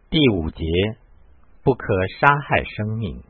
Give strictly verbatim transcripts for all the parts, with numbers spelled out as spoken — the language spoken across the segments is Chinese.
第五节，不可杀害生命。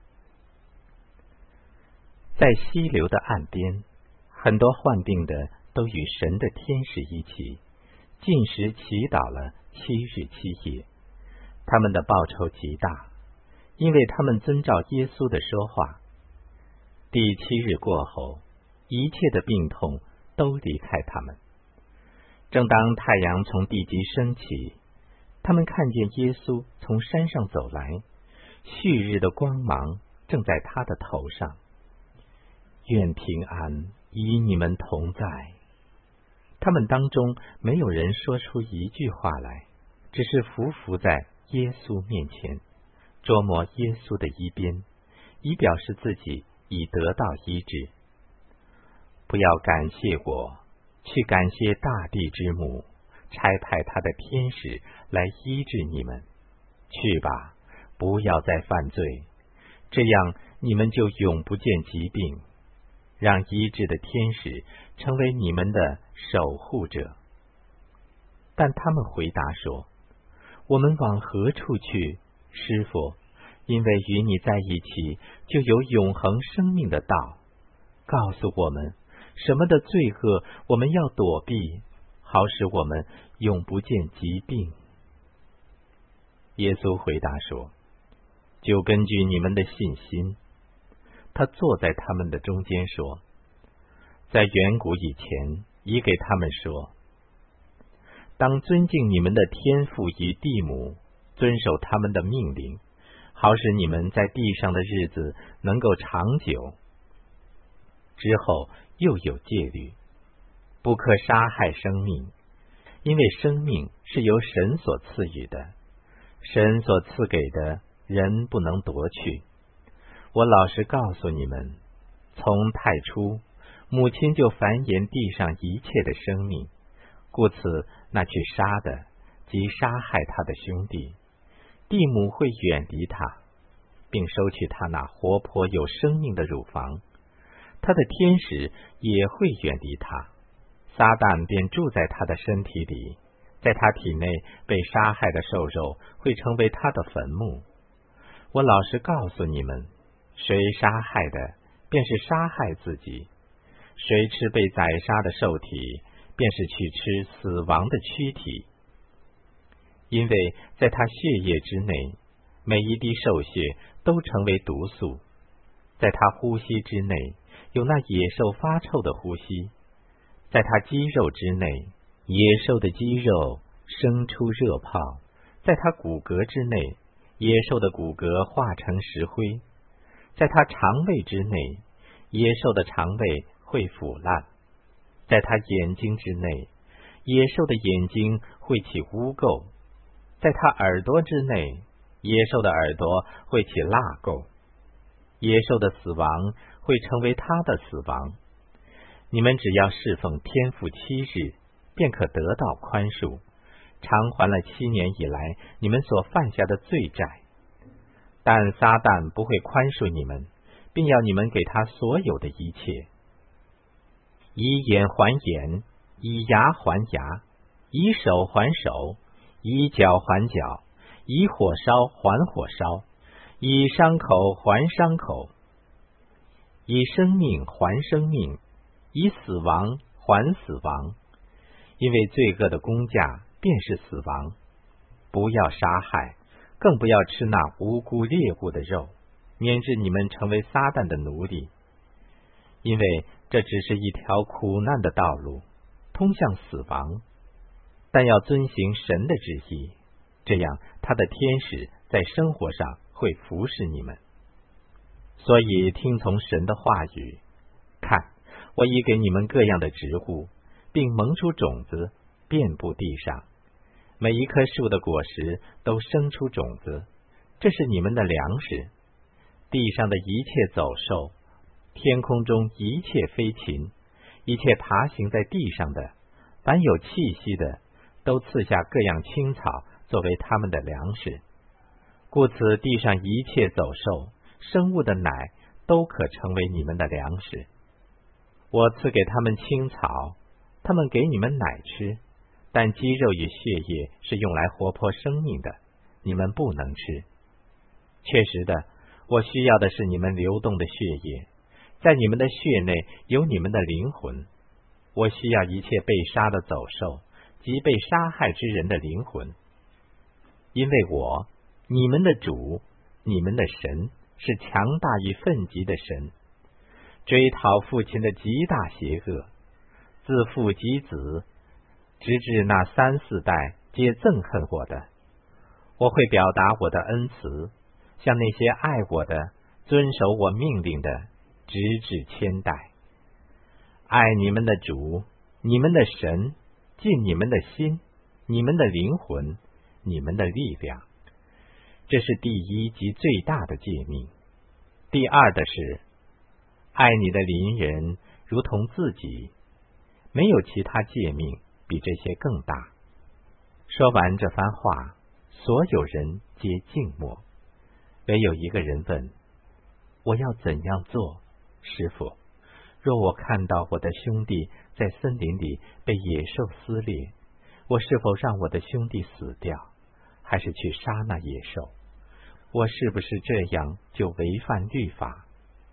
在溪流的岸边，很多患病的都与神的天使一起禁食祈祷了七日七夜。他们的报酬极大，因为他们遵照耶稣的说话。第七日过后，一切的病痛都离开他们。正当太阳从地极升起，他们看见耶稣从山上走来，旭日的光芒正在他的头上。愿平安与你们同在。他们当中没有人说出一句话来，只是匍匐在耶稣面前，捉摸耶稣的衣边，以表示自己已得到医治。不要感谢我，去感谢大地之母，差派他的天使来医治你们。去吧，不要再犯罪，这样你们就永不见疾病。让医治的天使成为你们的守护者。但他们回答说：我们往何处去，师父？因为与你在一起，就有永恒生命的道。告诉我们，什么的罪恶我们要躲避，好使我们永不见疾病。耶稣回答说：就根据你们的信心。他坐在他们的中间说：在远古以前，已给他们说，当尊敬你们的天父与地母，遵守他们的命令，好使你们在地上的日子能够长久。之后又有戒律，不可杀害生命，因为生命是由神所赐予的，神所赐给的，人不能夺去。我老实告诉你们，从太初，母亲就繁衍地上一切的生命，故此那去杀的，即杀害他的兄弟，地母会远离他，并收取他那活泼有生命的乳房。他的天使也会远离他，撒旦便住在他的身体里，在他体内被杀害的兽肉会成为他的坟墓。我老实告诉你们，谁杀害的，便是杀害自己；谁吃被宰杀的兽体，便是去吃死亡的躯体。因为在他血液之内，每一滴兽血都成为毒素；在他呼吸之内，有那野兽发臭的呼吸；在他肌肉之内，野兽的肌肉生出热泡；在他骨骼之内，野兽的骨骼化成石灰；在他肠胃之内，野兽的肠胃会腐烂；在他眼睛之内，野兽的眼睛会起污垢；在他耳朵之内，野兽的耳朵会起蜡垢。野兽的死亡会成为他的死亡。你们只要侍奉天父七日，便可得到宽恕，偿还了七年以来你们所犯下的罪债。但撒旦不会宽恕你们，并要你们给他所有的一切。以眼还眼，以牙还牙，以手还手，以脚还脚，以火烧还火烧，以伤口还伤口，以生命还生命，以死亡还死亡。因为罪恶的工价便是死亡。不要杀害，更不要吃那无辜猎物的肉，免致你们成为撒旦的奴隶。因为这只是一条苦难的道路，通向死亡。但要遵行神的旨意，这样他的天使在生活上会服侍你们。所以听从神的话语。看，我已给你们各样的植物，并蒙出种子，遍布地上。每一棵树的果实都生出种子，这是你们的粮食。地上的一切走兽，天空中一切飞禽，一切爬行在地上的，凡有气息的，都赐下各样青草作为他们的粮食。故此地上一切走兽、生物的奶都可成为你们的粮食。我赐给他们青草，他们给你们奶吃，但肌肉与血液是用来活泼生命的， 你们不能吃。确实的，我需要的是你们流动的血液，在你们的血内有你们的灵魂。我需要一切被杀的走兽及被杀害之人的灵魂，因为我，你们的主，你们的神，是强大与愤极的神，追讨父亲的极大邪恶，自父及子，直至那三四代皆憎恨我的。我会表达我的恩慈，向那些爱我的、遵守我命令的，直至千代。爱你们的主，你们的神，尽你们的心，你们的灵魂，你们的力量。这是第一及最大的诫命。第二的是，爱你的邻人如同自己。没有其他诫命比这些更大。说完这番话，所有人皆静默，唯有一个人问：我要怎样做，师父？若我看到我的兄弟在森林里被野兽撕裂，我是否让我的兄弟死掉，还是去杀那野兽？我是不是这样就违反律法？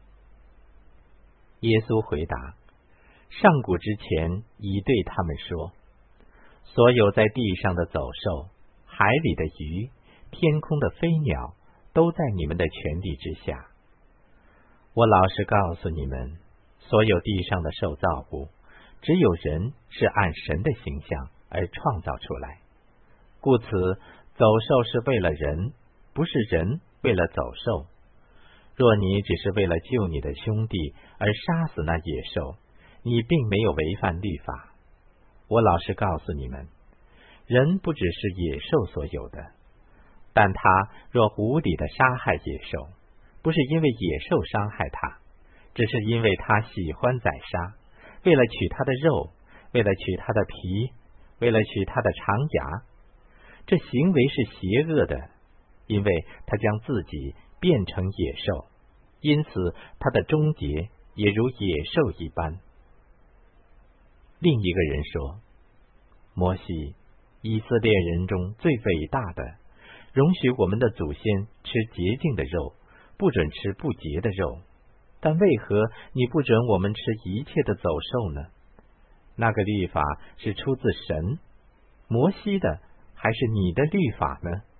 耶稣回答：上古之前已对他们说，所有在地上的走兽、海里的鱼、天空的飞鸟，都在你们的权力之下。我老实告诉你们，所有地上的受造物，只有人是按神的形象而创造出来，故此走兽是为了人，不是人为了走兽。若你只是为了救你的兄弟而杀死那野兽，你并没有违反律法。我老实告诉你们，人不只是野兽所有的，但他若无理的杀害野兽，不是因为野兽伤害他，只是因为他喜欢宰杀，为了取他的肉，为了取他的皮，为了取他的长牙。这行为是邪恶的，因为他将自己变成野兽，因此他的终结也如野兽一般。另一个人说：摩西，以色列人中最伟大的，容许我们的祖先吃洁净的肉，不准吃不洁的肉，但为何你不准我们吃一切的走兽呢？那个律法是出自神，摩西的还是你的律法呢？